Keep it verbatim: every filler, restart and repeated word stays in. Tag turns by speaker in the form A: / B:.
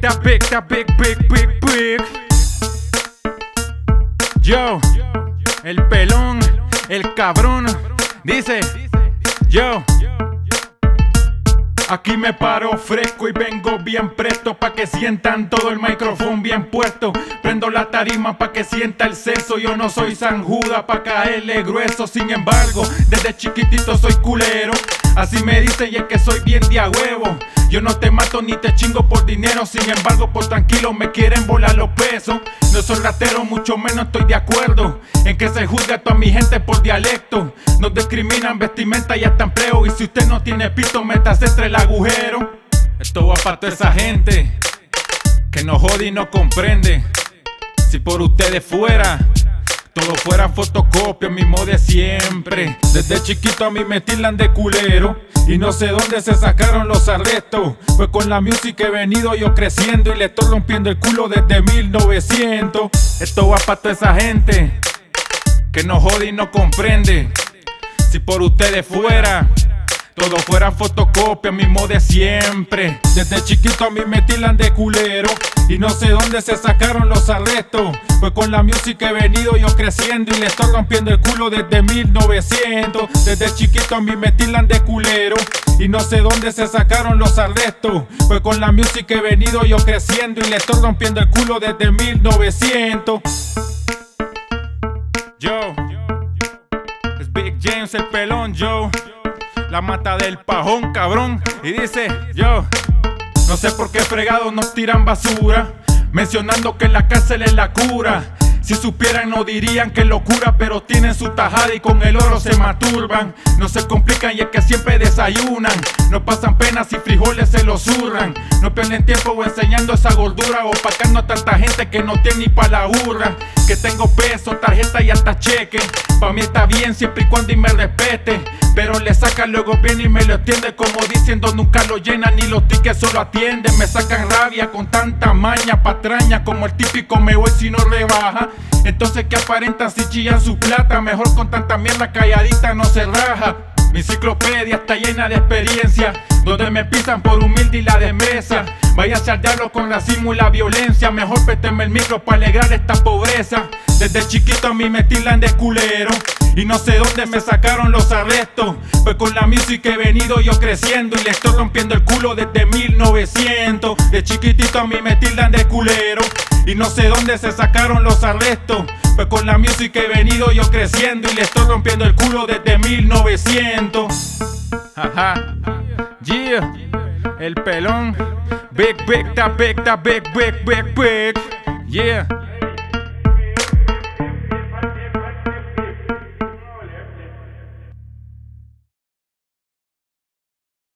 A: that big, that big, big, big, big. Yo, el pelón, el cabrón, dice, yo. Aquí me paro fresco y vengo bien presto pa' que sientan todo el micrófono bien puesto. Prendo la tarima pa' que sienta el seso. Yo no soy San Judas pa' caerle grueso. Sin embargo, desde chiquitito soy culero. Así me dicen y es que soy bien de a huevo. Yo no te mato ni te chingo por dinero. Sin embargo, por tranquilo me quieren volar los pesos. No soy ratero, mucho menos estoy de acuerdo en que se juzga a toda mi gente por dialecto. Nos discriminan vestimenta y hasta empleo. Y si usted no tiene pito, métase entre el agujero. Esto va para toda esa gente que no jode y no comprende. Si por ustedes fuera todo fuera fotocopia, mismo de siempre. Desde chiquito a mí me tildan de culero y no sé dónde se sacaron los arrestos. Pues con la música he venido yo creciendo y le estoy rompiendo el culo desde mil novecientos. Esto va para toda esa gente que no jode y no comprende. Si por ustedes fuera todo fuera fotocopia, mismo de siempre. Desde chiquito a mí me tildan de culero y no sé dónde se sacaron los arrestos. Pues con la música he venido yo creciendo y le estoy rompiendo el culo desde mil novecientos. Desde chiquito a mí me tildan de culero y no sé dónde se sacaron los arrestos. Pues con la música he venido yo creciendo y le estoy rompiendo el culo desde mil novecientos. Yo, es Big James el pelón, yo. La mata del pajón, cabrón. Y dice, yo, no sé por qué fregados nos tiran basura, mencionando que en la cárcel es la cura. Si supieran no dirían que es locura, pero tienen su tajada y con el oro se masturban. No se complican y es que siempre desayunan. No pasan penas y frijoles se los zurran. No pierden tiempo enseñando esa gordura, opacando a tanta gente que no tiene ni pa' la burra. Que tengo peso, tarjeta y hasta cheque. Pa' mí está bien siempre y cuando y me respete. Pero le sacan luego bien y me lo extiende, como diciendo nunca lo llenan ni los tickets solo atienden. Me sacan rabia con tanta maña, patraña, como el típico me voy si no rebaja. Entonces que aparentan si chillan su plata, mejor con tanta mierda calladita no se raja. Mi enciclopedia está llena de experiencia, donde me pisan por humilde y la desmesa. Váyase al diablo con racismo y la violencia, mejor péteme el micro para alegrar esta pobreza. Desde chiquito a mí me tildan de culero y no sé dónde me sacaron los arrestos. Pues con la música he venido yo creciendo y le estoy rompiendo el culo desde mil novecientos. De chiquitito a mí me tildan de culero y no sé dónde se sacaron los arrestos. Pues con la música he venido yo creciendo y le estoy rompiendo el culo desde mil novecientos. Ajá, yeah, el pelón. Big, big, that big, that big, big, big, big. Yeah.